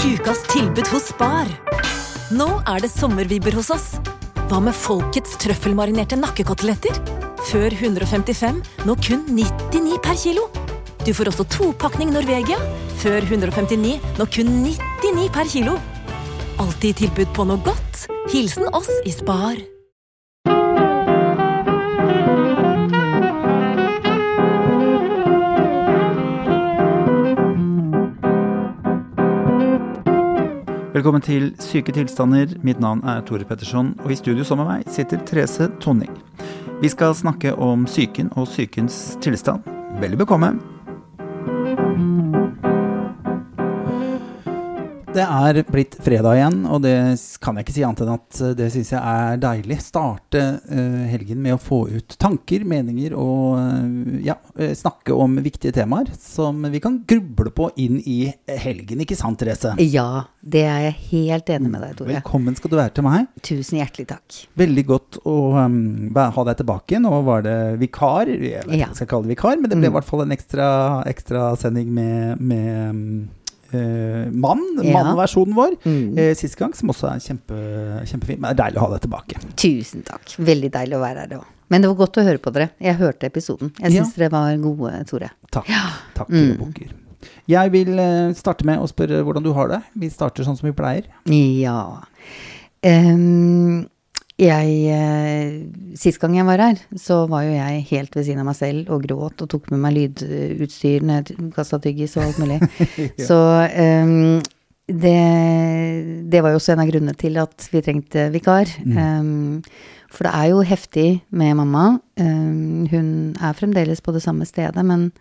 Ukas tilbud hos Spar. Nå det sommervibber hos oss. Hva med folkets trøffelmarinerte nakkekoteletter? Før 155, nå kun 99 per kilo. Du får også 2-pakning Norvegia. Før 159, nå kun 99 per kilo. Alltid tilbud på noe godt. Hilsen oss i Spar. Velkommen til Syke tilstander. Mitt navn Tore Pettersson, og i studio sammen med meg sitter Therese Tonning. Vi skal snakke om psyken og psykens tilstand. Veldig bekomme. Det blitt fredag igjen, og det kan jeg ikke si annet enn at det synes jeg deilig. Starte helgen med å få ut tanker, meninger og snakke om viktige temaer som vi kan gruble på inn i helgen, ikke sant, Therese? Ja, det jeg helt enig med deg, Tore. Velkommen skal du være til meg. Tusen hjertelig takk. Veldig godt å ha deg tilbake. Nå var det vikar, jeg vet ikke hva jeg skal kalle det vikar, men det ble i hvert fall en ekstra sending med mannversjonen vår sist gang, som også kjempefint. Men det deilig å ha deg tilbake. Tusen takk, veldig deilig å være her da. Men det var godt å høre på dere. Jeg hørte episoden. Jeg synes dere var gode, Tore. Takk bukker. Jeg vil starte med å spørre hvordan du har det. Vi starter sånn som vi pleier. Ja. Sist gang jeg var her, så var jo jeg helt ved siden av meg selv og gråt og tok med meg lydutstyr når jeg kastet tyggis og alt mulig. Så det var jo også en av grunnene til at vi trengte vikar. For det jo heftig med mamma. Hun fremdeles på det samme stedet, men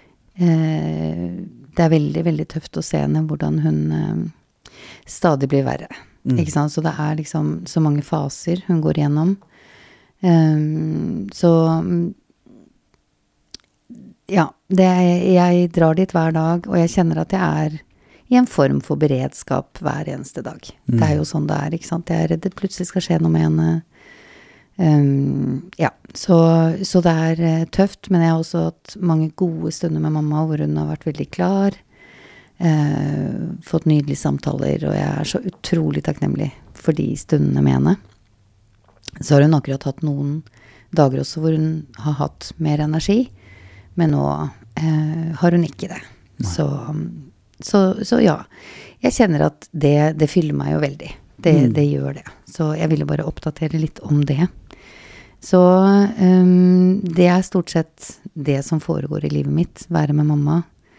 det veldig, veldig tøft å se henne hvordan hun stadig blir verre. Ikke sant? Så det liksom så mange faser hun går igjennom. Så ja, jeg drar dit hver dag, og jeg kjenner at jeg i en form for beredskap hver eneste dag. Det jo sånn det ikke sant? Jeg redd det plutselig skal skje noe med henne. Så det tøft, men jeg har også hatt mange gode stunder med mamma, hvor hun har vært veldig klar. Fått nydelige samtaler, og jeg så utrolig takknemlig for de stundene med henne. Så har hun akkurat hatt noen dager også hvor hun har hatt mer energi, men nå har hun ikke det. Så ja, jeg kjenner at det fyller meg jo veldig. Det gjør det. Så jeg ville bare oppdatere litt om det. Så det stort sett det som foregår i livet mitt, være med mamma,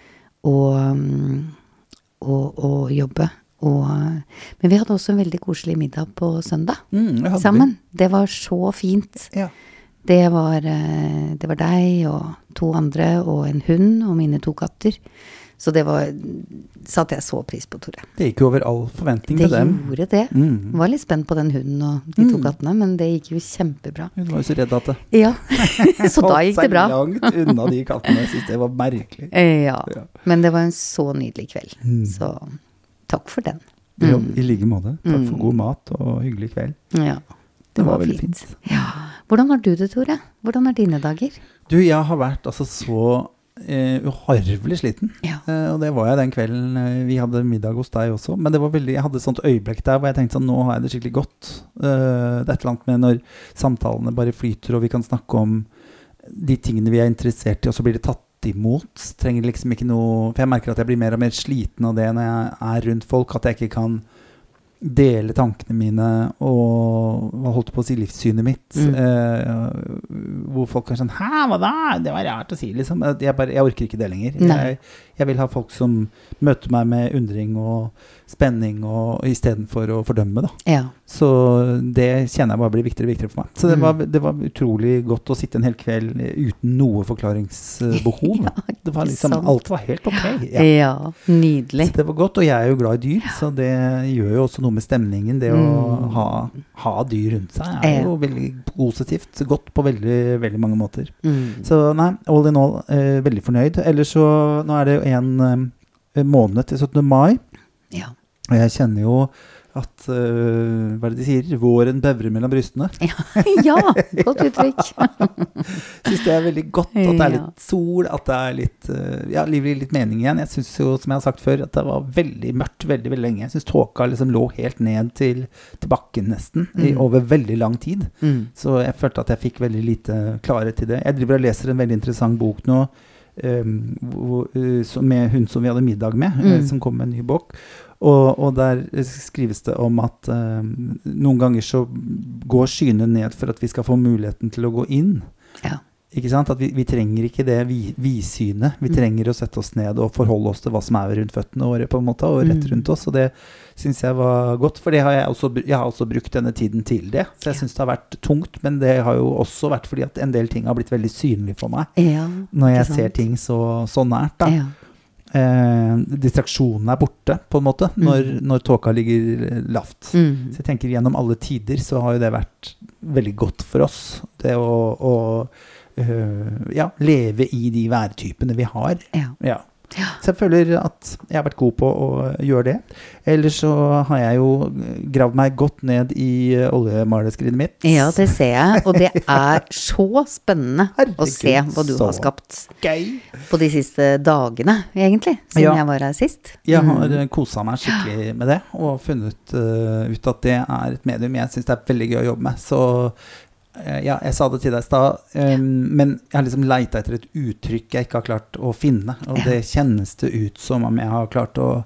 og jobbe. Men vi hadde også en veldig koselig middag på søndag sammen. Det var så fint. Ja. Det var deg og 2 andre og en hund og mine 2 katter. Så det satte jeg så pris på, Tore. Det gikk jo over all forventning til dem. Det gjorde det. Jeg var litt spent på den hunden og de 2 kattene, men det gikk jo kjempebra. Hun var jo så redd at det. Ja, så da gikk det bra. Holdt seg langt unna de kattene, jeg synes det var merkelig. Ja, men det var en så nydelig kveld. Så takk for den. Jo, i like måte. Takk for god mat og hyggelig kveld. Ja, det var veldig fint. Ja. Hvordan har du det, Tore? Hvordan dine dager? Du, jeg har vært altså så uhorvelig sliten. Og det var jeg den kvelden vi hadde middag hos deg også, men det var jeg hadde et sånt øyeblikk der hvor jeg tenkte sånn, nå har jeg det skikkelig godt. Det et eller annet med når samtalene bare flyter og vi kan snakke om de tingene vi interessert i, og så blir det tatt imot. Trenger liksom ikke noe, for jeg merker at jeg blir mer og mer sliten av det når jeg rundt folk, at jeg ikke kan dele tankene mine og holdt på å si livssynet mitt, hvor folk kan sånn, hæ, hva da? Det var rart å si, liksom. Jeg orker ikke det lenger. Jeg vil ha folk som møter meg med undring og spenning, og i stedet for å fordømme da. Ja. Så det kjenner jeg bare blir viktigere og viktigere for meg. Så det var utrolig godt å sitte en hel kveld uten noe forklaringsbehov. Det var liksom, alt var helt ok. Ja, nydelig. Så det var godt, og jeg jo glad i dyr, så det gjør jo også noe med stemningen. Det å ha dyr rundt seg jo veldig positivt, godt på veldig, veldig mange måter. Så nei, all in all, veldig fornøyd. Ellers så, nå det jo en måned til 17. mai. Ja. Og jeg kjenner jo at hva det de sier? Våren bevrer mellom brystene. Ja, godt uttrykk. Synes det veldig godt at det litt sol, at det litt, livet litt mening igjen. Jeg synes jo, som jeg har sagt før, at det var veldig mørkt veldig, veldig lenge. Jeg synes tåka liksom lå helt ned til bakken nesten, over veldig lang tid. Så jeg følte at jeg fikk veldig lite klarhet til det. Jeg driver og leser en veldig interessant bok nå, med hun som vi hadde middag med, som kom med en ny bok. Og der skrives det om at noen ganger så går skyene ned for at vi skal få muligheten til å gå inn. Ja. Ikke sant? At vi trenger ikke det vidsynet. Vi trenger å sette oss ned og forholde oss til hva som rundt føttene våre på en måte, og rett rundt oss. Og det synes jeg var godt, for jeg har også brukt denne tiden til det. Så jeg synes det har vært tungt, men det har jo også vært fordi at en del ting har blitt veldig synlig for meg. Når jeg ser ting så nært da. Distraksjonen borte på en måte når tåka ligger lavt. Så jeg tenker gjennom alle tider så har jo det vært veldig godt for oss, det å leve i de værtypene vi har. Så jeg føler at jeg har vært god på å gjøre det. Ellers så har jeg jo gravd meg godt ned i oljemaleskrinet mitt. Ja, det ser jeg, og det så spennende å se hva du har skapt på de siste dagene, egentlig, siden jeg var her sist. Jeg har koset meg skikkelig med det, og funnet ut at det et medium jeg synes det veldig gøy å jobbe med, så jeg sa det til deg da, men jeg har liksom letet etter et uttrykk jeg ikke har klart å finne, og det kjennes det ut som om jeg har klart å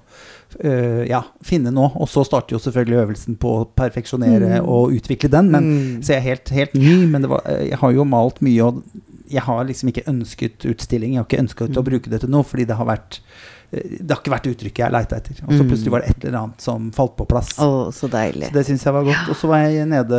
finne nå, og så starter jo selvfølgelig øvelsen på å perfeksjonere og utvikle den, så jeg helt ny, men jeg har jo malt mye, og jeg har liksom ikke ønsket utstilling, jeg har ikke ønsket å bruke det til noe, fordi det har ikke vært uttrykket jeg letet etter, og så plutselig var det et eller annet som falt på plass. Så deilig. Så det synes jeg var godt. Og så var jeg nede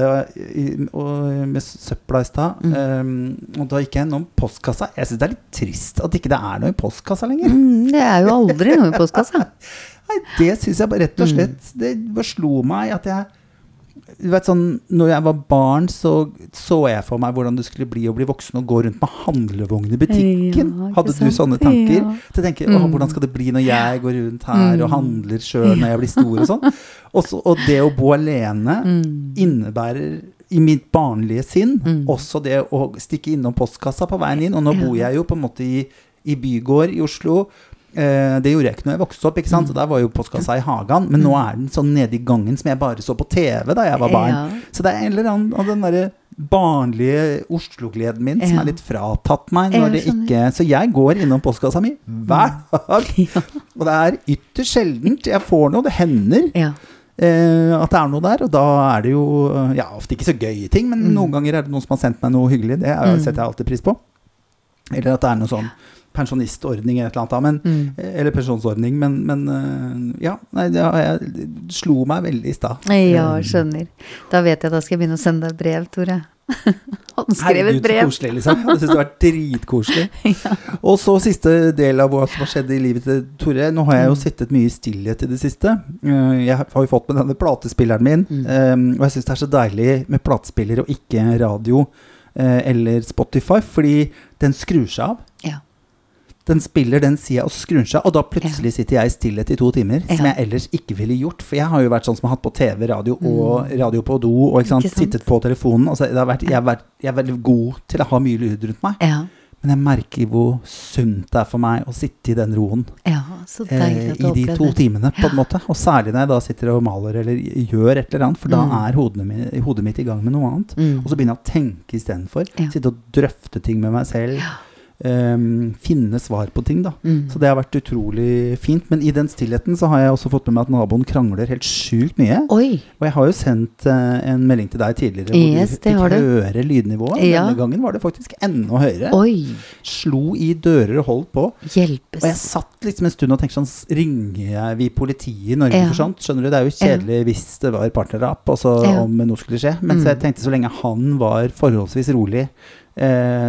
med søpla i sted, og da gikk jeg innom postkassa. Jeg synes det litt trist at ikke det noe i postkassa lenger. Det jo aldri noe i postkassa. Nei, det synes jeg bare rett og slett, det bare slo meg at du vet sånn, når jeg var barn så jeg for meg hvordan det skulle bli å bli voksen og gå rundt med handlevogn i butikken. Hadde du sånne tanker? Til å tenke, hvordan skal det bli når jeg går rundt her og handler selv når jeg blir stor og sånn? Og det å bo alene innebærer i mitt barnlige sinn også det å stikke innom postkassa på veien inn, og nå bor jeg jo på en måte i bygård i Oslo. Det gjorde jeg ikke når jeg vokste opp, ikke sant? Så der var jo postkassa i hagen, men nå den sånn nede i gangen som jeg bare så på TV da jeg var barn. Så det en eller annen av den der barnlige Oslo-gleden min som litt fratatt meg når det ikke, så jeg går innom postkassa mi hver dag, og det ytterst sjeldent jeg får noe, det hender at det noe der, og da det jo ofte ikke så gøye ting, men noen ganger det noen som har sendt meg noe hyggelig, det setter jeg alltid pris på, eller at det noe sånn pensjonistordning eller et eller annet, eller pensjonsordning, men det slo meg veldig i sted. Ja, skjønner. Da vet jeg, da skal jeg begynne å sende deg brev, Tore. Håndskrevet brev. Så koselig, liksom. Jeg synes det var dritkoselig. Og så siste del av hva som har skjedd i livet til Tore. Nå har jeg jo sittet mye i stillhet i det siste. Jeg har jo fått med denne platespilleren min, og jeg synes det så deilig med platespiller og ikke radio eller Spotify, fordi den skrur seg av. Den spiller, den sier jeg, og skrur seg, og da plutselig sitter jeg i stillhet i 2 timer, som jeg ellers ikke ville gjort, for jeg har jo vært sånn som har hatt på TV, radio og radio på do, og ikke sant, sittet på telefonen, altså, jeg veldig god til å ha mye lyd rundt meg, men jeg merker hvor sunt det for meg å sitte i den roen så deilig i de 2 timene på en måte, og særlig når jeg da sitter og maler eller gjør et eller annet, for da hodet mitt i gang med noe annet, og så begynner jeg å tenke i stedet for, sitte og drøfte ting med meg selv, finne svar på ting da. Så det har vært utrolig fint, men i den stillheten så har jeg også fått med meg at naboen krangler helt sykt mye. Og jeg har jo sendt en melding til deg tidligere hvor du fikk høre lydnivået. Denne gangen var det faktisk enda høyere. Slo i dører og holdt på. Hjelpes. Og jeg satt liksom en stund og tenkte sånn, ringer vi politiet i Norge for sånt? Skjønner du, det jo kjedelig hvis det var partnerdrap, og så om noe skulle skje. Men så jeg tenkte så lenge han var forholdsvis rolig,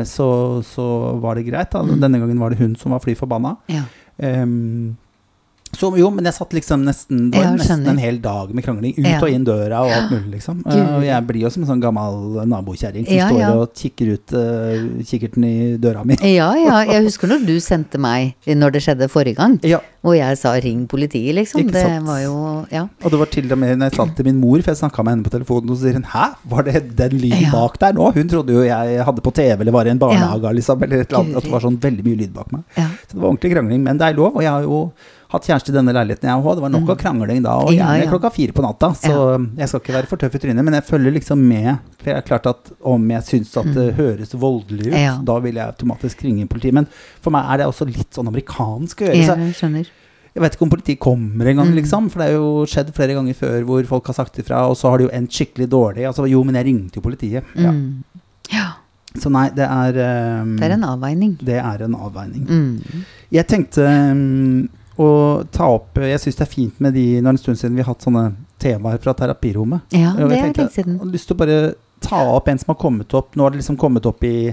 så var det greit da. Denne gangen var det hun som var fly forbanna. Så jo, men jeg satt liksom nesten en hel dag med krangling ut og inn døra og alt mulig liksom. Og jeg blir jo som en sånn gammel nabokjæring som står og kikker ut kikkerten i døra mi. Ja, jeg husker når du sendte meg når det skjedde forrige gang, og jeg sa ring politiet liksom. Det var jo, Og det var til og med når jeg sa til min mor, for jeg snakket med henne på telefonen, og så sier hun, hæ, var det den lyden bak der nå? Hun trodde jo jeg hadde på TV eller var i en barnehage liksom, eller et eller annet, at det var sånn veldig mye lyd bak meg. Så det var ordentlig krangling, men det lov, og jeg har jo hatt kjæreste i denne leiligheten jeg har, det var nok av krangling da, og gjerne 4:00 på natta, så jeg skal ikke være for tøff i trynet, men jeg følger liksom med, for jeg klart at om jeg synes at det høres voldelig ut, da vil jeg automatisk ringe politiet, men for meg det også litt sånn amerikansk å gjøre, jeg skjønner. Jeg vet ikke om politiet kommer en gang liksom, for det har jo skjedd flere ganger før hvor folk har sagt ifra, og så har det jo endt skikkelig dårlig, altså jo, men jeg ringte jo politiet. Så nei, det er en avveining. Det er en avveining. Jeg tenkte å ta opp, jeg synes det er fint med de, når en stund siden vi har hatt sånne temaer fra terapirommet. Ja, det er lenge siden. Jeg har lyst til å bare ta opp en som har kommet opp, nå har det liksom kommet opp i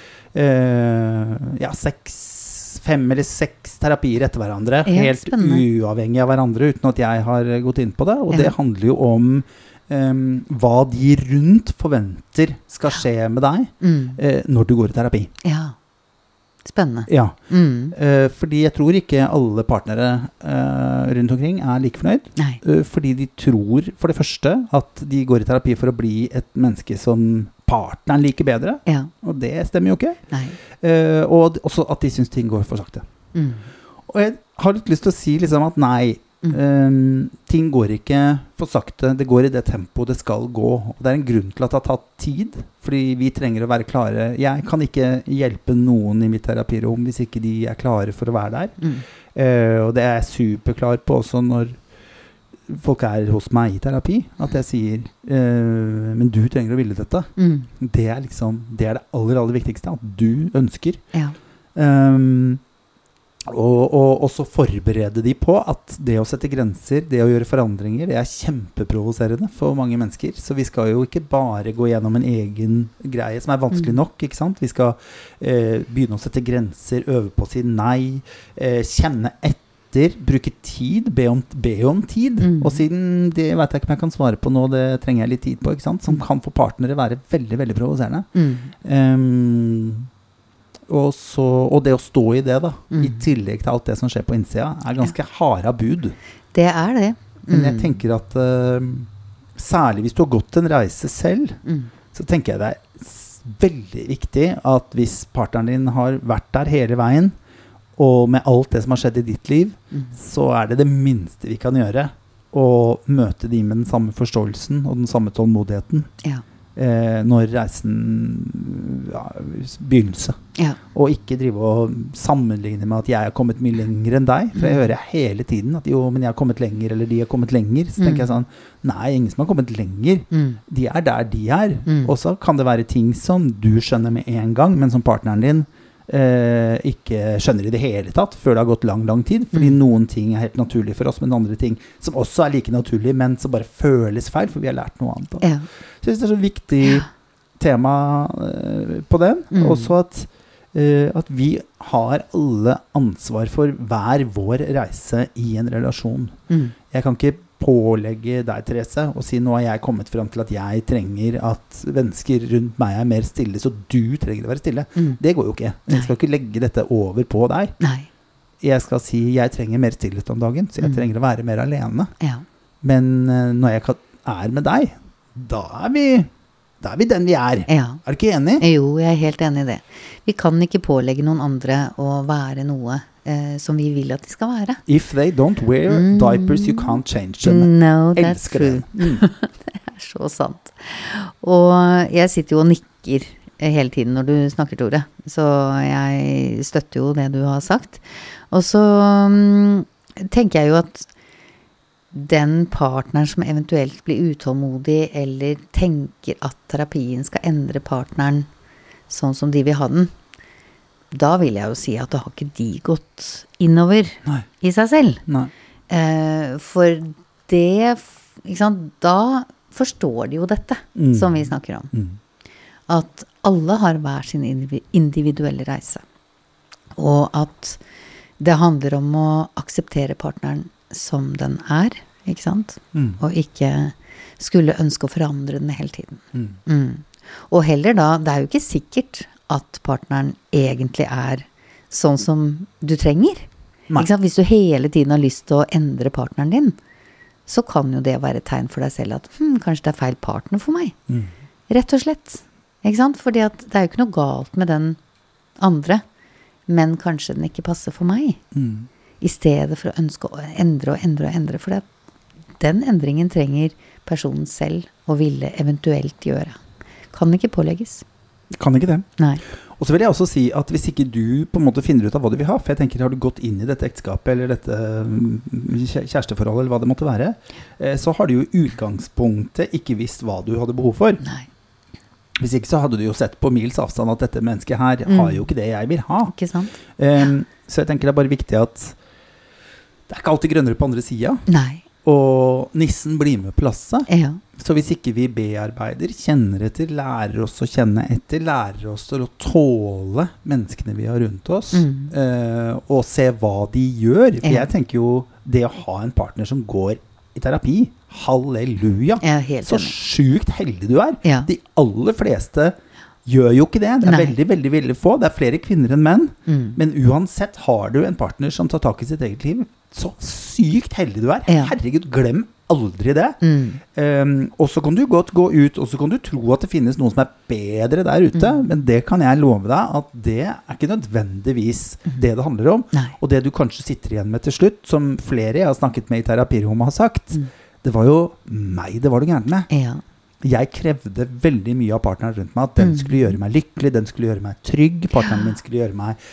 5 eller 6 terapier etter hverandre, helt uavhengig av hverandre, uten at jeg har gått inn på det, og det handler jo om hva de rundt forventer skal skje med deg når du går i terapi. Ja. Spennende. Ja, fordi jeg tror ikke alle partnere rundt omkring er like fornøyd. Fordi de tror for det første at de går i terapi for å bli et menneske som partneren liker bedre. Og det stemmer jo ikke. Og også at de synes ting går for sakte. Og jeg har litt lyst til å si liksom at nei, ting går ikke for sakte, det går i det tempo det skal gå, og det er en grunn til at det har tatt tid, fordi vi trenger å være klare. Jeg kan ikke hjelpe noen i mitt terapirom hvis ikke de er klare for å være der, og det er jeg superklar på også når folk er hos meg i terapi, at jeg sier men du trenger å ville dette. Det er liksom, det er det aller viktigste, at du ønsker. Og også forberede de på at det å sette grenser, det å gjøre forandringer, det er kjempeprovoserende for mange mennesker. Så vi skal jo ikke bare gå gjennom en egen greie som er vanskelig nok, ikke sant? Vi skal begynne å sette grenser, øve på å si nei, kjenne etter, bruke tid, be om tid. Og siden det vet jeg ikke om jeg kan svare på nå, det trenger jeg litt tid på, ikke sant? Som kan for partnere være veldig, veldig provoserende. Og det å stå i det da, i tillegg til alt det som skjer på innsida, er ganske harde bud. Det er det. Men jeg tenker at særlig hvis du har gått en reise selv, så tenker jeg det er veldig viktig at hvis partneren din har vært der hele veien, og med alt det som har skjedd i ditt liv, så er det minste vi kan gjøre, å møte de med den samme forståelsen og den samme tålmodigheten. Når reisen begynnelse og ikke drive og sammenligne med at jeg har kommet mye lenger enn deg, for jeg hører hele tiden at jo, men jeg har kommet lenger eller de har kommet lenger, så tenker jeg sånn, nei, ingen som har kommet lenger, de er der de er, og så kan det være ting som du skjønner med en gang, men som partneren din ikke skjønner i det hele tatt før det har gått lang tid, fordi noen ting er helt naturlig for oss, men andre ting som også er like naturlig, men som bare føles feil, for vi har lært noe annet. Så jeg synes det er så viktig tema på den, også at vi har alle ansvar for hver vår reise i en relasjon. Jeg kan ikke pålegge deg, Therese, og si nå har jeg kommet frem til at jeg trenger at mennesker rundt meg er mer stille, så du trenger å være stille. Det går jo ikke. Jeg skal ikke legge dette over på deg. Jeg skal si jeg trenger mer stillhet om dagen, så jeg trenger å være mer alene. Men når jeg er med deg, da er vi den vi er. Er du ikke enig? Jo, jeg er helt enig i det. Vi kan ikke pålegge noen andre å være noe som vi vil at de skal være. If they don't wear diapers, you can't change them. No, that's true. Det er så sant. Og jeg sitter jo og nikker hele tiden når du snakker, Tore. Så jeg støtter jo det du har sagt. Og så tenker jeg jo at den partneren som eventuelt blir utålmodig eller tenker at terapien skal endre partneren sånn som de vil ha den, da vil jeg jo si at da har ikke de gått innover i seg selv. For det, ikke sant, da forstår de jo dette som vi snakker om. At alle har hver sin individuelle reise. Og at Det handler om å akseptere partneren som den ikke sant? Og ikke skulle ønske å forandre den hele tiden. Og heller da, det jo ikke sikkert at partneren egentlig sånn som du trenger. Ikke sant? Hvis du hele tiden har lyst til å endre partneren din, så kan jo det være et tegn for deg selv at kanskje det feil partner for meg. Rett og slett. Ikke sant? Fordi at det jo ikke noe galt med den andre, men kanskje den ikke passer for meg. I stedet for å ønske å endre og endre og endre. For den endringen trenger personen selv å ville eventuelt gjøre. Kan ikke pålegges. Kan ikke det. Nei. Og så vil jeg også si at hvis ikke du på en måte finner ut av hva du vil ha, for jeg tenker, har du gått inn i dette ekteskapet eller dette kjæresteforholdet eller hva det måtte være, så har du jo i utgangspunktet ikke visst hva du hadde behov for. Nei. Hvis ikke så hadde du jo sett på mils avstand at dette mennesket her har jo ikke det jeg vil ha. Ikke sant? Så jeg tenker det bare viktig at det ikke alltid grønnere på andre siden. Nei. Og nissen blir med på lasset. Ja. Så hvis ikke vi bearbeider, kjenner etter, lærer oss å kjenne etter, lærer oss til å tåle menneskene vi har rundt oss, og se hva de gjør. For jeg tenker jo det å ha en partner som går i terapi, halleluja, så sjukt heldig du De aller fleste gjør jo ikke det. Det veldig, veldig, veldig få. Det flere kvinner enn menn. Men uansett har du en partner som tar tak i sitt eget liv. Så sykt heldig du Herregud, glem aldri det. Og så kan du godt gå ut, og så kan du tro at det finnes noen som bedre der ute, men det kan jeg love deg at det ikke nødvendigvis det handler om. Og det du kanskje sitter igjen med til slutt, som flere jeg har snakket med i terapirommet har sagt, det var jo meg det var det gærent med. Jeg krevde veldig mye av partneren rundt meg, at den skulle gjøre meg lykkelig, den skulle gjøre meg trygg, partneren min skulle gjøre meg,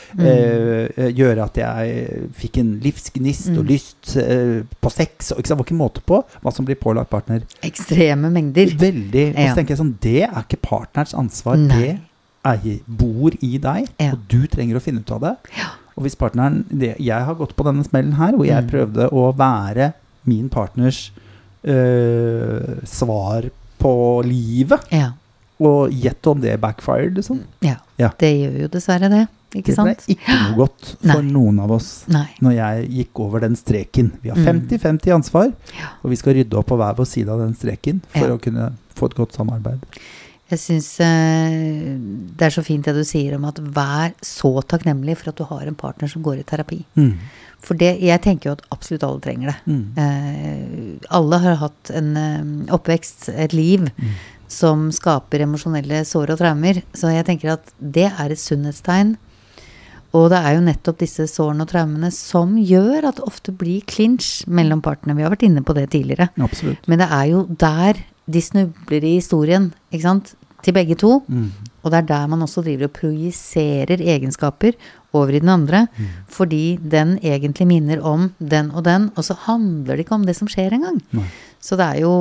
gjøre at jeg fikk en livsgnist og lyst på sex, og det var ikke måte på hva som blir pålagt partner. Ekstreme mengder. Veldig, og så tenker jeg sånn, det ikke partnerens ansvar, det bor i deg, og du trenger å finne ut av det. Og hvis partneren, jeg har gått på denne smellen her, hvor jeg prøvde å være min partners svar på livet, og gjett om det backfired, liksom. Det gjør jo dessverre det, ikke sant? Det ikke noe godt for noen av oss når jeg gikk over den streken. Vi har 50-50 ansvar, og vi skal rydde opp på hver vår side av den streken for å kunne få et godt samarbeid. Jeg synes det så fint det du sier om at vær så takknemlig for at du har en partner som går i terapi. For det, jeg tenker jo at absolutt alle trenger det. Alle har hatt en oppvekst, et liv, som skaper emosjonelle sår og traumer. Så jeg tenker at det et sunnhetstegn. Og det jo nettopp disse sårene og traumene som gjør at det ofte blir clinch mellom partene. Vi har vært inne på det tidligere. Absolutt. Men det jo der de snubler i historien, ikke sant? Til begge to. Og det der man også driver og projiserer egenskaper over i den andre, fordi den egentlig minner om den, og så handler det ikke om det som skjer en gang. Så det jo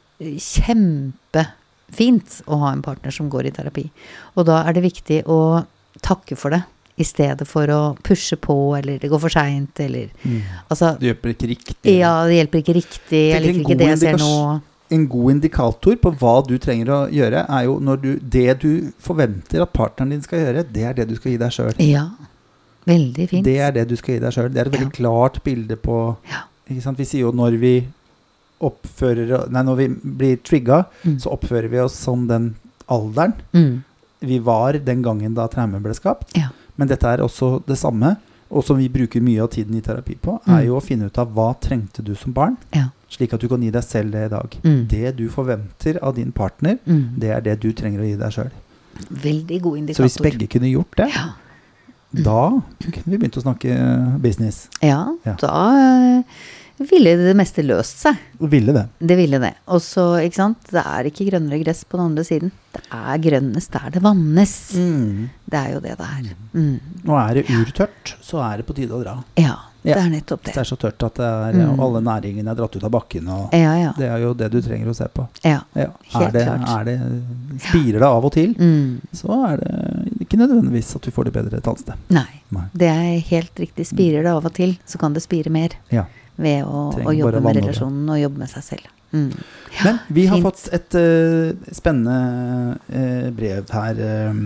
kjempefint å ha en partner som går i terapi. Og da det viktig å takke for det, i stedet for å pushe på, eller det går for sent, eller altså, det hjelper ikke riktig. Ja, det hjelper ikke riktig, jeg liker ikke det jeg ser nå. En god indikator på hva du trenger å gjøre, jo når det du forventer at partneren din skal gjøre, det det du skal gi deg selv. Ja, veldig fint. Det det du skal gi deg selv. Det et veldig klart bilde på, ikke sant? Vi sier jo når vi når vi blir trigget, så oppfører vi oss som den alderen vi var den gangen da traumen ble skapt. Men dette også det samme, og som vi bruker mye av tiden i terapi på, jo å finne ut av hva trengte du som barn, slik at du kan gi deg selv det i dag. Det du forventer av din partner, det det du trenger å gi deg selv. Veldig god indikator. Så hvis begge kunne gjort det, da kunne vi begynt å snakke business. Da ville det meste løst seg. Ville det. Det ville det. Og så, ikke sant, det ikke grønnere gress på den andre siden. Det grønnest der det vannes. Det jo det det Nå det urtørt, så det på tide å dra. Ja, det nettopp det. Det så tørt at det alle næringene dratt ut av bakken, og det jo det du trenger å se på. Helt klart. Spirer det av og til, så det ikke nødvendigvis at du får det bedre et annet sted. Nei, det helt riktig. Spirer det av og til, så kan det spire mer. Ved å jobbe med relasjonen og jobbe med seg selv. Men vi har fått et spennende brev her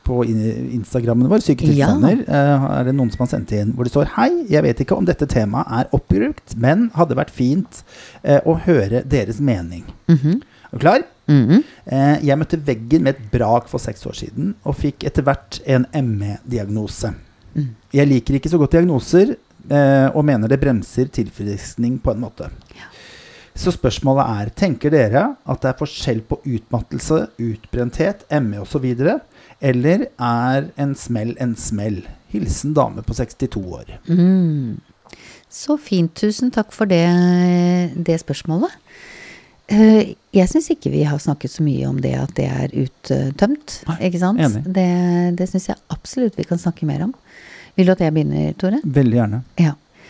på Instagrammen vår, Syketilstander, det noen som har sendt inn, hvor det står: Hei, jeg vet ikke om dette temaet oppbrukt, men hadde vært fint å høre deres mening. Er du klar? Jeg møtte veggen med et brak for 6 år siden, og fikk etter hvert en ME-diagnose. Jeg liker ikke så godt diagnoser, og mener det bremser tilfriskning på en måte. Så spørsmålet tenker dere at det forskjell på utmattelse, utbrenthet, ME og så videre, eller en smell? Hilsen dame på 62 år. Så fint, tusen takk for det spørsmålet. Jeg synes ikke vi har snakket så mye om det at det uttømt, ikke sant? Enig. Det synes jeg absolutt vi kan snakke mer om. Vil du at jeg begynner, Tore? Veldig gjerne. Ja.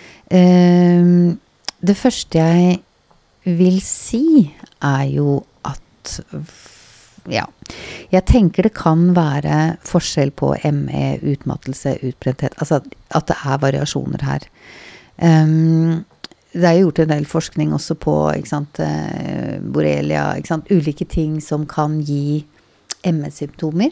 Det første jeg vil si jo at jeg tenker det kan være forskjell på ME, utmattelse, utbrenthet, altså at det variasjoner her. Det gjort en del forskning også på, ikke sant, borrelia, ikke sant, ulike ting som kan gi ME-symptomer.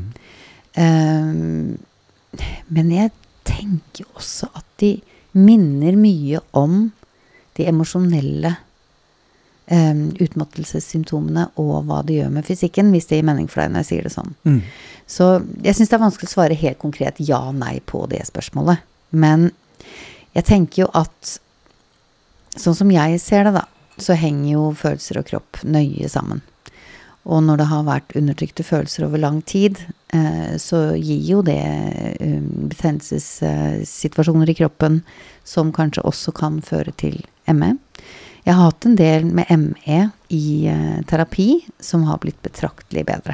Men jeg tenker også at de minner mye om de emosjonelle utmattelsessymptomene og hva det gjør med fysikken, hvis det gir mening for deg når jeg sier det sånn. Så jeg synes det vanskelig å svare helt konkret ja, nei på det spørsmålet. Men jeg tenker jo at sånn som jeg ser det da, så henger jo følelser og kropp nøye sammen. Og når det har vært undertrykte følelser over lang tid, så gir jo det betennelsessituasjoner i kroppen som kanskje også kan føre til ME. Jeg har hatt en del med ME i terapi som har blitt betraktelig bedre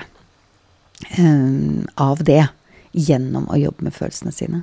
av det, gjennom å jobbe med følelsene sine.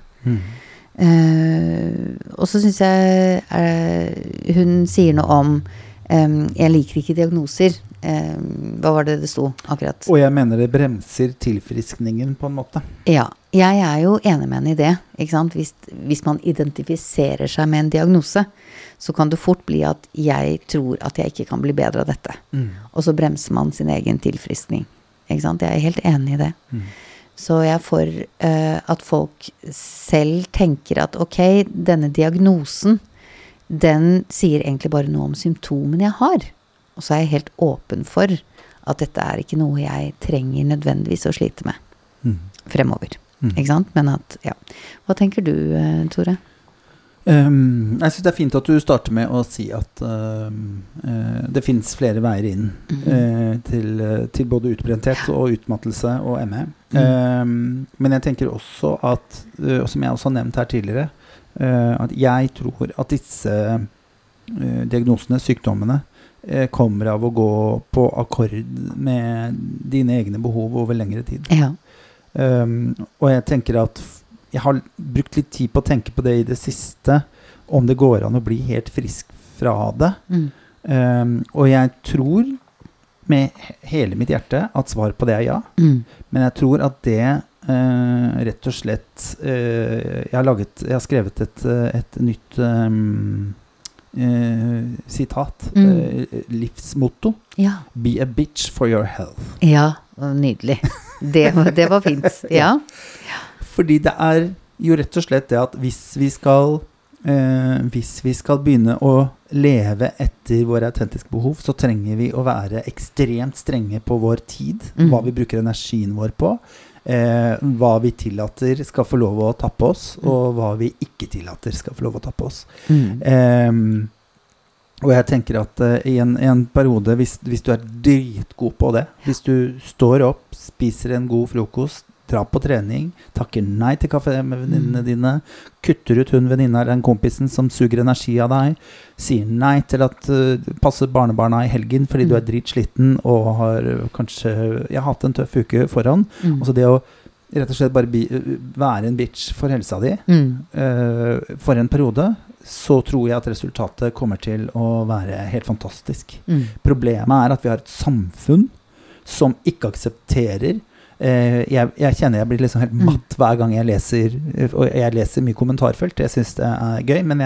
Og så synes jeg hun sier noe om jeg liker ikke diagnoser. Hva var det sto akkurat? Og jeg mener det bremser tilfriskningen på en måte. Ja, jeg jo enig med henne i det, ikke sant? Hvis man identifiserer seg med en diagnose, så kan det fort bli at jeg tror at jeg ikke kan bli bedre av dette. Og så bremser man sin egen tilfriskning. Ikke sant? Jeg helt enig i det. Så jeg for at folk selv tenker at ok, denne diagnosen, den sier egentlig bare noe om symptomene jeg har. Og så jeg helt åpen for at dette ikke noe jeg trenger nødvendigvis å slite med fremover. Ikke sant? Men at, ja. Hva tenker du, Tore? Jeg synes det fint at du starter med å si at det finnes flere veier inn til både utbrenthet og utmattelse og ME. Men jeg tenker også at, som jeg også har nevnt her tidligere, at jeg tror at disse diagnosene, sykdommene, kommer av å gå på akkord med dine egne behov over lengre tid. Ja. Og jeg tenker at jeg har brukt litt tid på å tenke på det i det siste, om det går an å bli helt frisk fra det. Og jeg tror med hele mitt hjerte at svar på det ja. Men jeg tror at det rett og slett jeg har skrevet et nytt sitat, livsmotto. Ja. Be a bitch for your health. Ja, nydelig. Det var fint. Ja. Fordi det jo rett og slett det at hvis vi skal begynne å leve etter våre autentiske behov, så trenger vi å være ekstremt strenge på vår tid, hva vi bruker energien vår på, hva vi tillater skal få lov å tappe oss, og hva vi ikke tillater skal få lov å tappe oss. Og jeg tenker at i en periode, hvis du dritgod på det, hvis du står opp, spiser en god frokost, drar på trening, takker nei til kaffe med venninnene dine, kutter ut hun venninna eller den kompisen som suger energi av deg, sier nei til at passer barnebarna i helgen fordi du dritsliten og har kanskje hatt en tøff uke foran. Og så det å rett og slett bare være en bitch for helsa di for en periode, så tror jeg at resultatet kommer til å være helt fantastisk. Problemet at vi har et samfunn som ikke aksepterer. Jeg kjenner jeg blir liksom helt matt hver gang jeg leser, og jeg leser mye kommentarfelt. Jeg synes det gøy, men jeg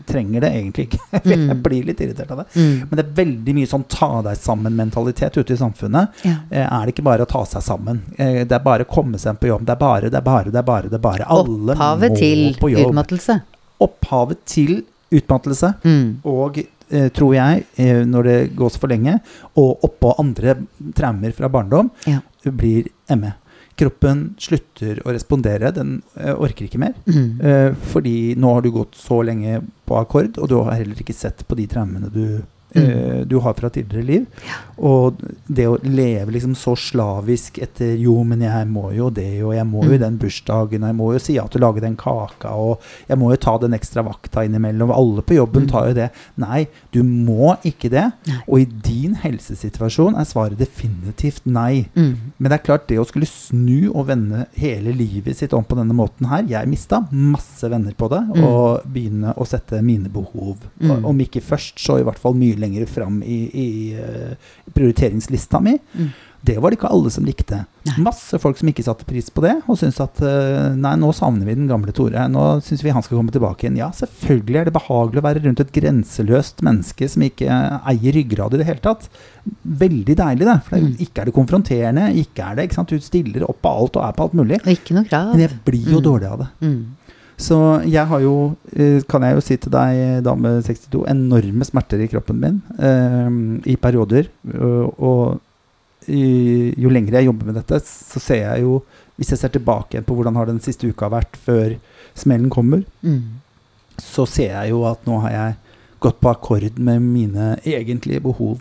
trenger det egentlig ikke. Jeg blir litt irritert av det. Men det veldig mye sånn ta deg sammen-mentalitet ute i samfunnet. Det ikke bare å ta seg sammen. Det bare å komme seg på jobb. Det bare. Alle Opphavet til utmattelse. Opphavet til utmattelse. Og tror jeg, når det går så for lenge, og oppå andre traumer fra barndom, blir ME. Kroppen slutter å respondere, den orker ikke mer. Fordi nå har du gått så lenge på akkord, og du har heller ikke sett på de traumene du har fra tidligere liv. Og det å leve liksom så slavisk etter, jo, men jeg må jo det, og jeg må jo i den bursdagen, og jeg må jo si ja til å lage den kaka, og jeg må jo ta den ekstra vakta innimellom, og alle på jobben tar jo det. Nei, du må ikke det. Og i din helsesituasjon svaret definitivt nei. Men det klart, det å skulle snu og vende hele livet sitt om på denne måten her, jeg mistet masse venner på det, og begynne å sette mine behov, om ikke først, så i hvert fall mye lenger fram i prioriteringslista mi. Det var det ikke alle som likte. Masse folk som ikke satte pris på det, og synes at nei, nå savner vi den gamle Tore. Nå synes vi han skal komme tilbake igjen. Ja, selvfølgelig det behagelig å være rundt et grenseløst menneske som ikke eier ryggrad i det hele tatt. Veldig deilig det, for ikke det konfronterende, ikke det, ikke sant? Du stiller opp på alt og på alt mulig. Og ikke noe krav. Men jeg blir jo dårlig av det. Så jeg har jo, kan jeg jo si til deg, dame 62, enorme smerter i kroppen min i perioder, og jo lenger jeg jobber med dette, så ser jeg jo, hvis jeg ser tilbake igjen på hvordan har den siste uka vært før smellen kommer, så ser jeg jo at nå har jeg gått på akkord med mine egentlige behov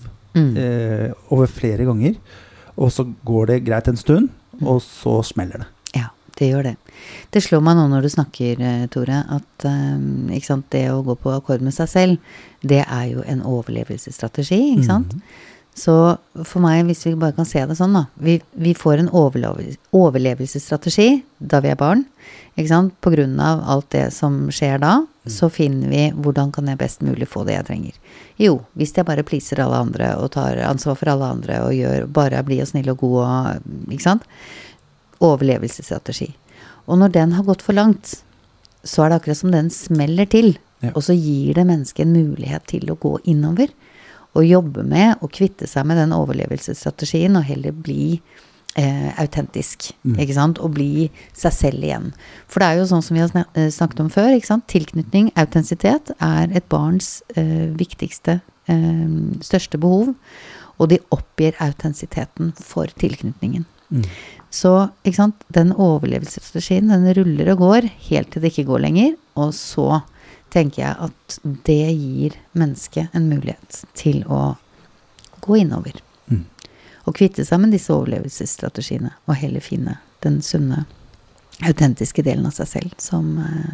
over flere ganger, og så går det greit en stund, og så smeller det. Det gjør det. Det slår meg nå når du snakker, Tore, at ikke sant, det å gå på akkord med seg selv, det jo en overlevelsesstrategi, ikke sant? Så for meg, hvis vi bare kan se det sånn da, vi får en overlevelsesstrategi da vi barn, ikke sant? På grunn av alt det som skjer da, så finner vi hvordan kan jeg best mulig få det jeg trenger. Jo, hvis jeg bare pleaser alle andre og tar ansvar for alle andre og bare blir snill og god, og, ikke sant? Overlevelsesstrategi. Og når den har gått for langt, så det akkurat som den smeller til, og så gir det mennesket en mulighet til å gå innover, og jobbe med og kvitte seg med den overlevelsesstrategien, og heller bli autentisk, ikke sant? Og bli seg selv igjen. For det jo sånn som vi har snakket om før, ikke sant? Tilknytning, autentisitet et barns viktigste, største behov, og de oppgir autentisiteten for tilknytningen. Så, ikke sant, den overlevelsesstrategien, den ruller og går helt til det ikke går lenger, og så tenker jeg at det gir mennesket en mulighet til å gå innover. Og kvitte seg med disse overlevelsesstrategiene, og heller finne den sunne, autentiske delen av seg selv, som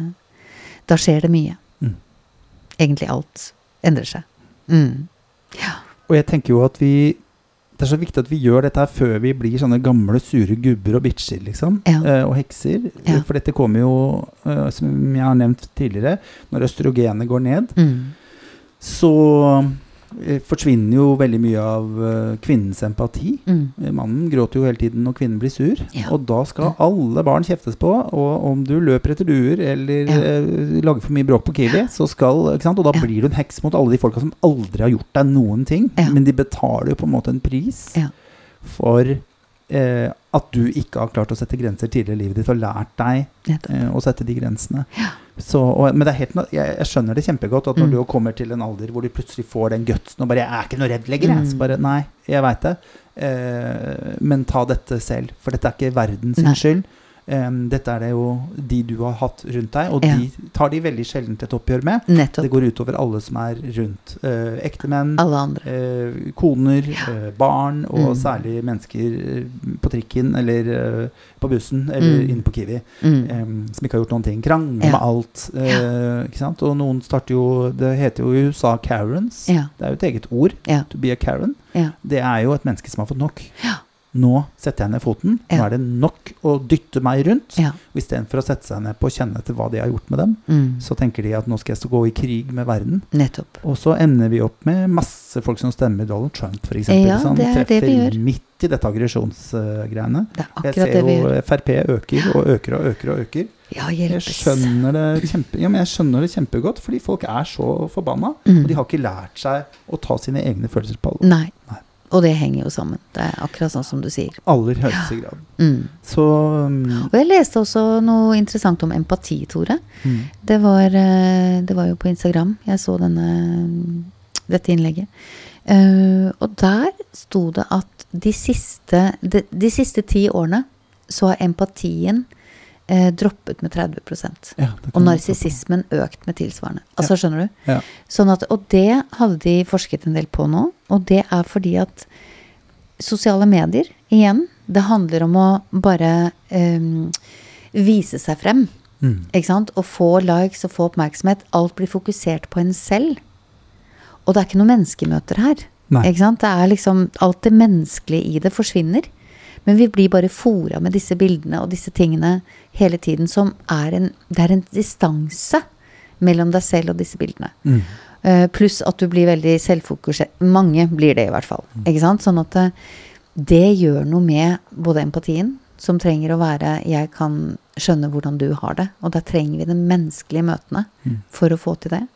da skjer det mye. Egentlig alt endrer seg. Ja. Og jeg tenker jo at det så viktig at vi gjør dette her før vi blir sånne gamle, sure gubber og bitcher, liksom, og hekser. For dette kommer jo, som jeg har nevnt tidligere, når østrogenet går ned, så forsvinner jo veldig mye av kvinnens empati. Mannen gråter jo hele tiden når kvinnen blir sur, og da skal alle barn kjeftes på, og om du løper etter duer eller lager for mye bråk på Kiwi, så skal, ikke sant? Og da blir du en heks mot alle de folka som aldri har gjort deg noen ting, men de betaler jo på en måte en pris for at du ikke har klart å sette grenser tidligere i livet ditt og lært deg å sette de grensene. Så, men det helt, jeg skjønner det kjempegodt at når du kommer til en alder hvor du plutselig får den gutsen og bare, jeg ikke noe redd lenger, så bare, nei, jeg vet det, men ta dette selv, for dette ikke verdens skyld. Dette det jo de du har hatt rundt deg, og de tar de veldig sjelden et oppgjør med. Det går ut over alle som rundt. Ektemenn, alle andre. Koner, barn, og særlig mennesker på trikken, eller på bussen, eller inne på Kiwi, som ikke har gjort noen ting. Krangler med alt, ikke sant? Og noen starter jo, det heter jo i USA Karens. Det jo et eget ord, to be a Karen. Det jo et menneske som har fått nok. nå setter jeg ned foten, nå er det nok å dytte meg rundt, Ja. og i stedet for å sette seg ned på å kjenne etter hva de har gjort med dem, så tenker de at nå skal jeg stå gå i krig med verden. Nettopp. Og så ender vi opp med masse folk som stemmer Donald Trump, for eksempel. Ja, Sånn, det er det vi gjør. treffer midt i dette aggresjonsgreiene. Det er Jeg akkurat ser det vi jo gjør. FRP øker og øker og øker og øker. Ja, Jeg hjelpes. skjønner det jeg skjønner det kjempegodt, fordi folk er så forbanna, og de har ikke lært seg å ta sine egne følelser på alvor. Nei. Nei. Og det henger jo sammen. Det er akkurat sånn som du sier. Aller høyeste grad. Så Og jeg leste også noe interessant om empati, Tore. Det var jo på Instagram jeg så dette innlegget. Og der sto det at de siste 10 årene så har empatien droppet med 30%. Ja, Og narsissismen økt med tilsvarende. Altså, skjønner du? Ja. Sånn at, og det hadde de forsket en del på nå, og det er fordi at sosiale medier, igjen, det handler om å bare vise seg frem, ikke sant? Og få likes og få oppmerksomhet. Alt blir fokusert på en selv. Og det er ikke noen menneskemøter her. Nei. Ikke sant? Det er liksom, alt det menneskelige i det forsvinner. Men vi blir bare foret med disse bildene og disse tingene hele tiden, som det er en distanse mellom deg selv og disse bildene. Pluss at du blir veldig selvfokusert. Mange blir det i hvert fall. Ikke sant? Sånn at det gjør noe med både empatien, som trenger å være, jeg kan skjønne hvordan du har det, og da trenger vi de menneskelige møtene for å få til det.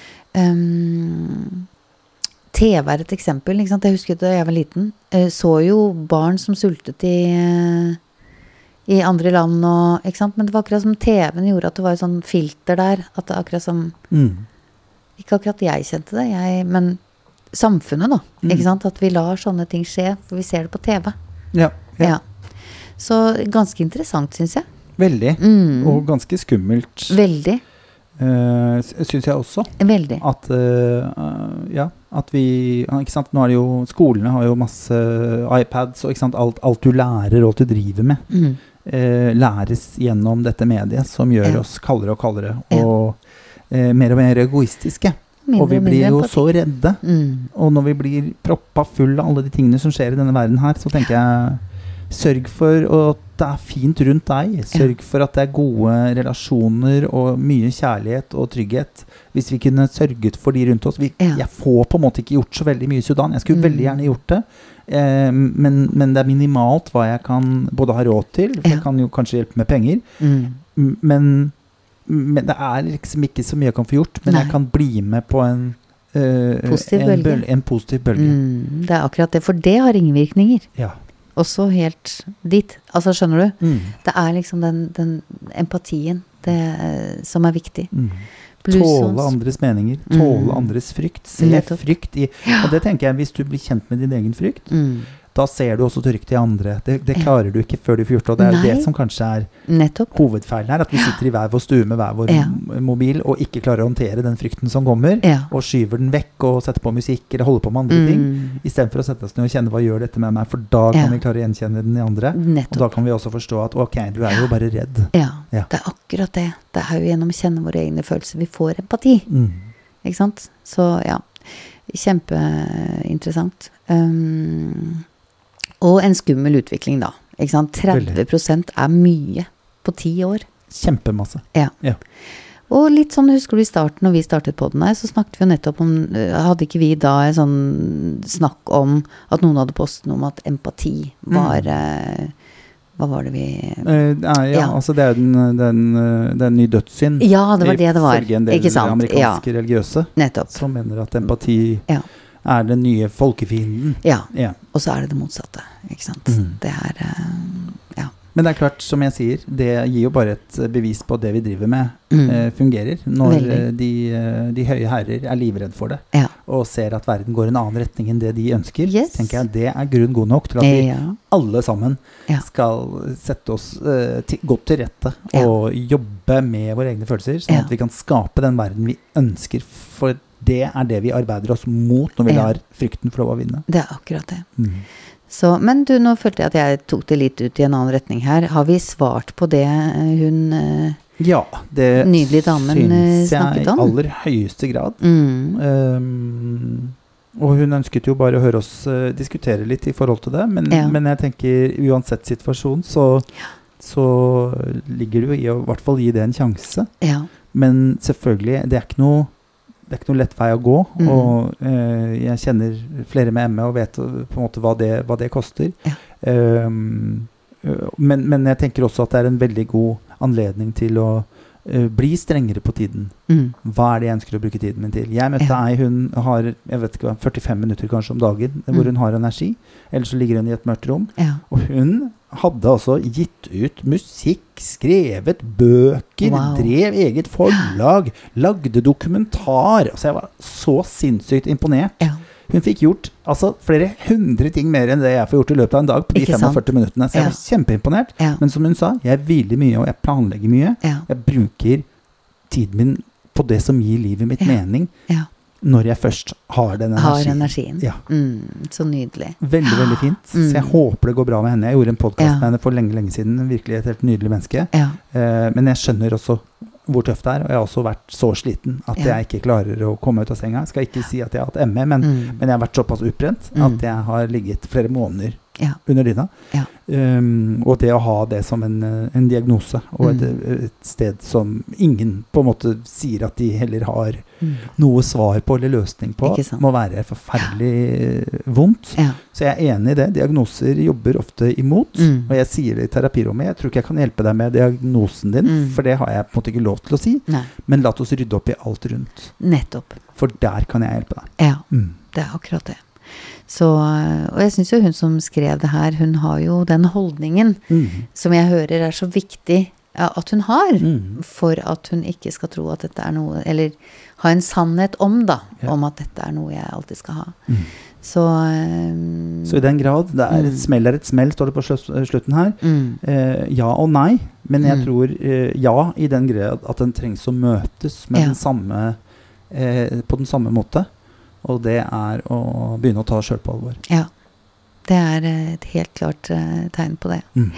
TV er et eksempel, ikke sant? Jeg husker da jeg var liten, så jo barn som sultet i andre land, og, ikke sant? Men det var akkurat som TV-en gjorde at det var et sånn filter der, at det akkurat som, ikke akkurat jeg kjente det, men samfunnet da, ikke sant? At vi lar sånne ting skje, for vi ser det på TV. Ja. Så ganske interessant, synes jeg. Veldig. Og ganske skummelt. Veldig. Synes jeg også. Veldig. At vi, ikke sant, nå er det jo, skolene har jo masse iPads, og ikke sant, alt du lærer og alt du driver med, læres gjennom dette mediet, som gjør oss kaldere og kaldere, og mer egoistiske. Og vi blir jo så redde. Og når vi blir proppa full av alle de tingene som skjer i denne verden her, så tenker jeg, sørg for at det er fint rundt deg. Sørg for at det er gode relasjoner og mye kjærlighet og trygghet. Hvis vi kunne sørget for de rundt oss. Jeg får på en måte ikke gjort så veldig mye i Sudan. Jeg skulle veldig gjerne gjort det. Men det er minimalt hva jeg kan både ha råd til. Jeg kan jo kanskje hjelpe med penger. Men det er liksom ikke så mye jeg kan få gjort. Men jeg kan bli med på en positiv bølge. Det er akkurat det, for det har ringvirkninger. Ja. Også helt dit. Altså, skjønner du? Det er liksom den empatien som er viktig. Tåle andres meninger, tåle andres frykt, se frykt i, og det tenker jeg, hvis du blir kjent med din egen frykt, da ser du også trygt i andre. Det klarer du ikke før du får gjort, og det er jo det som kanskje er hovedfeilen her, at vi sitter i hver vår stue med hver vår mobil, og ikke klarer å håndtere den frykten som kommer, og skyver den vekk, og setter på musikk, eller holder på med andre ting, i stedet for å sette oss ned og kjenne hva gjør dette med meg, for da kan vi klare å gjenkjenne den i andre, og da kan vi også forstå at ok, du er jo bare redd. Ja, det er akkurat det. Det er jo gjennom å kjenne våre egne følelser vi får empati. Ikke sant? Så ja, kjempeinteressant. Og en skummel utvikling da, ikke sant? 30% er mye på 10 år. Kjempemasse. Ja. Og litt sånn, husker du i starten, når vi startet podden her, så snakket vi jo nettopp om, hadde ikke vi da en sånn snakk om at noen hadde postet noe om at empati var, hva var det vi... altså det er en ny dødssyn. Ja, det var det var, ikke sant? Amerikanske religiøse, som mener at empati... er den nye folkefienden. Ja, og så er det motsatte, ikke sant? Det er, Men det er klart, som jeg sier, det gir jo bare et bevis på at det vi driver med fungerer. Når de høye herrer er livredd for det, og ser at verden går en annen retning enn det de ønsker, tenker jeg det er grunn god nok til at vi alle sammen skal sette oss godt til rette og jobbe med våre egne følelser, sånn at vi kan skape den verden vi ønsker, for det er det vi arbeider oss mot når vi lar frykten få lov å vinne. Det er akkurat det. Så, men du, nå følte jeg at jeg tok det litt ut i en annen retning her. Har vi svart på det hun nydelige damen snakket om? Ja, det synes jeg i aller høyeste grad. Og hun ønsket jo bare å høre oss diskutere litt I forhold til det, men jeg tenker uansett situasjon så ligger det jo I å I hvert fall gi det en sjanse. Men selvfølgelig, det er ikke noe lett vei å gå, og jeg kjenner flere med ME og vet på en måte hva det koster. Men jeg tenker også at det en veldig god anledning til å bli strengere på tiden. Hva det jeg ønsker å bruke tiden min til? Jeg møtte ei, hun har, jeg vet ikke, 45 minutter kanskje om dagen, hvor hun har energi, ellers så ligger hun I et mørkt rom, og hun hadde altså gitt ut musikk, skrevet bøker, drev eget forlag, lagde dokumentar, altså jeg var så sinnssykt imponert. Hun fikk gjort altså, flere 100 ting mer enn det jeg får gjort I løpet av en dag på de 45 minuttene. Så jeg var kjempeimponert. Men som hun sa, jeg hviler mye og jeg planlegger mye. Jeg bruker tiden min på det som gir livet mitt mening når jeg først har den energien. Så nydelig. Veldig, veldig fint. Så jeg håper det går bra med henne. Jeg gjorde en podcast med henne for lenge siden. Virkelig et helt nydelig menneske. Men jeg skjønner også hvor tøft det og jeg har også vært så sliten at jeg ikke klarer å komme ut av senga. Jeg skal ikke si at jeg har hatt ME, men jeg har vært såpass utbrent at jeg har ligget flere måneder under dyna. Og det å ha det som en diagnose og et sted som ingen på en måte sier at de heller har noe svar på eller løsning på, må være forferdelig vondt. Så jeg enig I det. Diagnoser jobber ofte imot, og jeg sier det I terapirommet. Jeg tror ikke jeg kan hjelpe deg med diagnosen din, for det har jeg på en måte ikke lov til å si. Men la oss rydde opp I alt rundt. Nettopp. For der kan jeg hjelpe deg. Det akkurat det. Så, og jeg synes jo hun som skrev det her, hun har jo den holdningen som jeg hører så viktig at hun har, for at hun ikke skal tro at dette noe, eller ha en sannhet om da, om at dette noe jeg alltid skal ha. Så I den grad, det et smell et smell, står det på slutten her. Ja og nei, men jeg tror ja I den grad at den trengs å møtes med den samme, på den samme måte. Og det å begynne å ta selv på alvor. Ja, det et helt klart tegn på det.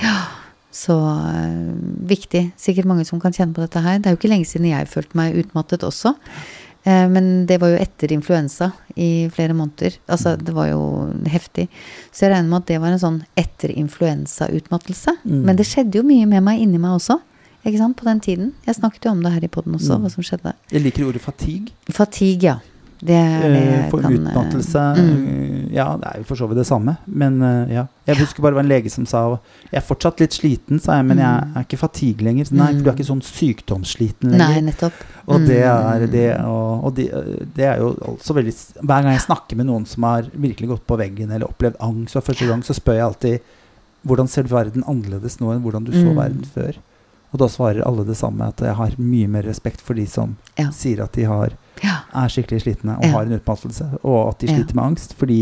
Så viktig. Sikkert mange som kan kjenne på dette her. Det jo ikke lenge siden jeg følte meg utmattet også. Men det var jo etter influensa I flere måneder. Altså, det var jo heftig. Så jeg regner med at det var en sånn etter influensa-utmattelse. Men det skjedde jo mye med meg inni meg også. Ikke sant? På den tiden. Jeg snakket jo om det her I podden også, hva som skjedde. Jeg liker ordet fatigue. Fatigue, ja. Det for utmattelse ja, det jo for så vidt det samme men ja, jeg husker bare det var en lege som sa jeg fortsatt litt sliten, sa jeg men jeg ikke fatigue lenger, nei, for du ikke sånn sykdomssliten lenger. Nei, nettopp. Og det det, og det jo altså veldig, hver gang jeg snakker med noen som har virkelig gått på veggen eller opplevd angst for første gang, så spør jeg alltid hvordan ser verden annerledes nå enn hvordan du så verden før? Og da svarer alle det samme, at jeg har mye mer respekt for de som sier at de skikkelig slitne og har en utmattelse, og at de sliter med angst, fordi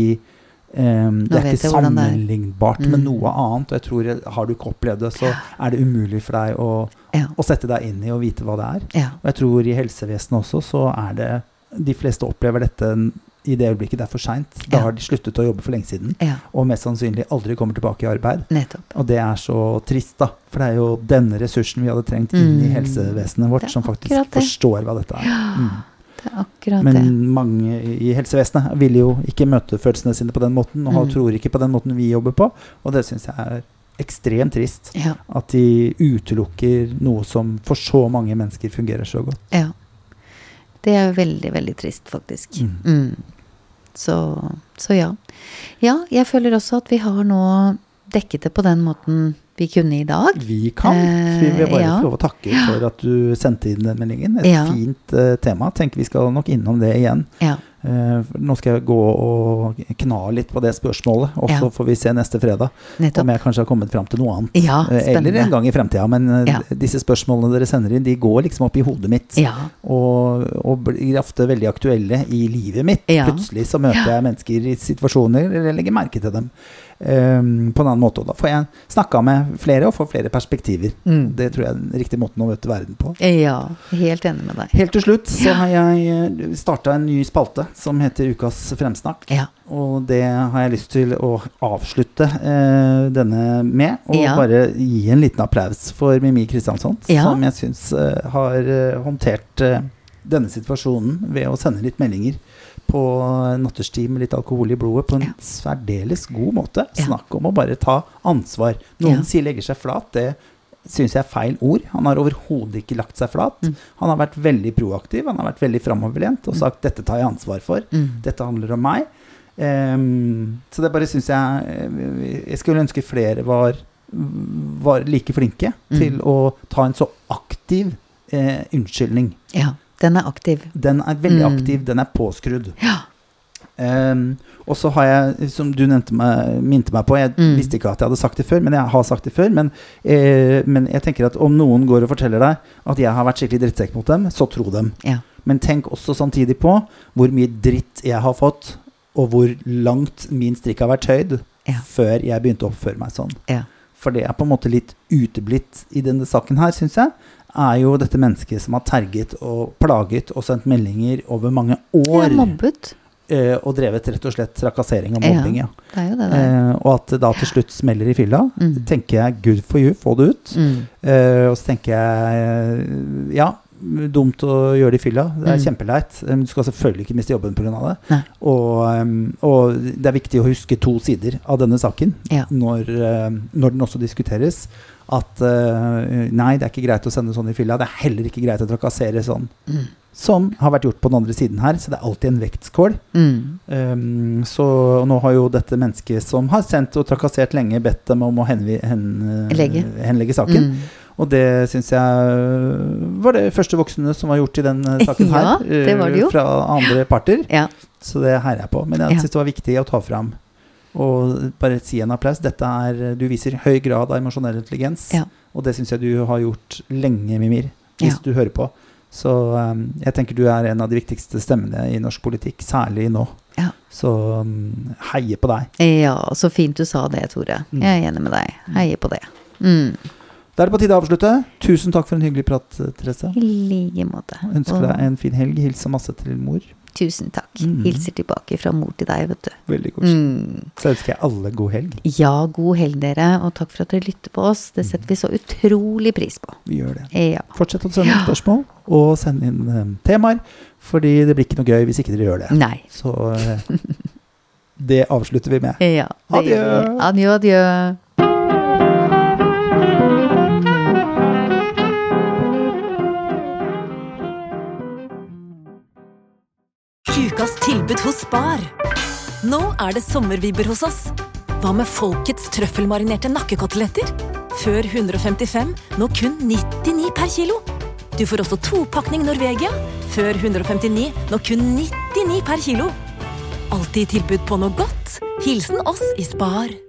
det ikke sammenlignbart med noe annet, og jeg tror, har du ikke opplevd det, så det umulig for deg å sette deg inn I og vite hva det Og jeg tror I helsevesenet også, så det, de fleste opplever dette I det øyeblikket det for sent. Da har de sluttet å jobbe for lenge siden, og mest sannsynlig aldri kommer tilbake I arbeid. Nettopp. Og det så trist da, for det jo denne ressursen vi hadde trengt inn I helsevesenet vårt, som faktisk forstår hva dette Det akkurat Men det. mange I helsevesenet vil jo ikke møte følelsene sine på den måten, og tror ikke på den måten vi jobber på, og det synes jeg ekstremt trist, at de utelukker noe som for så mange mennesker fungerer så godt. Ja, det veldig, veldig trist faktisk. Så ja. Ja, jeg føler også at vi har nå dekket det på den måten vi kunne I dag. Vi kan. Så vi vil bare få lov å takke for at du sendte inn den meldingen. Et fint tema. Tenker vi skal nok innom det igjen. Nå skal jeg gå og kna litt på det spørsmålet, og så får vi se neste fredag om jeg kanskje har kommet frem til noe annet. Eller en gang I fremtiden, men disse spørsmålene dere sender inn, de går liksom opp I hodet mitt, og blir ofte veldig aktuelle I livet mitt. Plutselig så møter jeg mennesker I situasjoner, eller jeg legger merke til dem på en annen måte, og da får jeg snakke med flere og få flere perspektiver. Det tror jeg den riktige måten å møte verden på. Ja, helt enig med deg. Helt til slutt så har jeg startet en ny spalte som heter Ukas Fremsnakk, og det har jeg lyst til å avslutte denne med, og bare gi en liten applaus for Mimi Kristiansson, som jeg synes har håndtert denne situasjonen ved å sende litt meldinger på nattestid med litt alkohol I blodet på en særdeles god måte. Snakk om å bare ta ansvar. Noen sier legger seg flat, det synes jeg feil ord. Han har overhodet ikke lagt seg flat. Han har vært veldig proaktiv, han har vært veldig fremoverlent og sagt, dette tar jeg ansvar for. Dette handler om meg. Så det bare synes jeg skulle ønske flere var like flinke til å ta en så aktiv unnskyldning. Ja, den aktiv. Den veldig aktiv, den påskrudd. Ja. Og så har jeg, som du minte meg på, jeg visste ikke at jeg hadde sagt det før, men jeg har sagt det før, men jeg tenker at om noen går og forteller deg at jeg har vært skikkelig drittsekk mot dem, så tro dem. Ja. Men tenk også samtidig på hvor mye dritt jeg har fått, og hvor langt min strikk har vært høyd før jeg begynte å oppføre meg sånn. Ja. For det på en måte litt uteblitt I denne saken her, synes jeg, jo dette mennesket som har terget og plaget og sendt meldinger over mange år. Ja, mobbet. Og drevet rett og slett trakassering og mobbing, ja. Det jo det der. Og at det da til slutt smeller I fylla, tenker jeg, good for you, få det ut. Og så tenker jeg, ja, dumt å gjøre det I fylla. Det kjempeleit. Du skal selvfølgelig ikke miste jobben på grunn av det. Og det viktig å huske 2 sider av denne saken når den også diskuteres. At nei, det ikke greit å sende sånn I fylla. Det heller ikke greit å trakassere sånn. Som har vært gjort på den andre siden her, så det alltid en vektskål. Så nå har jo dette mennesket som har sendt og trakassert lenge bedt dem om å henlegge saken. Og det synes jeg var det første voksne som var gjort I den saken her. Ja, det var det jo. Fra andre parter. Ja. Så det heier jeg på. Men jeg synes det var viktig å ta frem og bare si en applaus. Dette du viser høy grad av emosjonell intelligens. Ja. Og det synes jeg du har gjort lenge, Mimir, hvis du hører på. Så jeg tenker du en av de viktigste stemmene I norsk politikk, særlig nå. Ja. Så heier på deg. Ja, så fint du sa det, Tore. Jeg enig med deg. Heier på det. Da det på tide å avslutte. Tusen takk for en hyggelig prat, Therese. I like måte. Ønsker deg en fin helg. Hilser masse til mor. Tusen takk. Hilser tilbake fra mor til deg, vet du. Veldig koselig. Så ønsker jeg alle god helg. Ja, god helg dere, og takk for at dere lytter på oss. Det setter vi så utrolig pris på. Vi gjør det. Ja. Fortsett å sende spørsmål, og sende inn temaer, fordi det blir ikke noe gøy hvis ikke dere gjør det. Nei. Så det avslutter vi med. Ja. Adjø! Adjø, adjø. Ukas tilbud hos Spar. Nå det sommervibber hos oss. Hva med folkets trøffelmarinerte nakkekoteletter? Før 155, nå kun 99 per kilo. Du får også 2-pakning Norvegia. Før 159, nå kun 99 per kilo. Alltid tilbud på noe godt. Hilsen oss I Spar.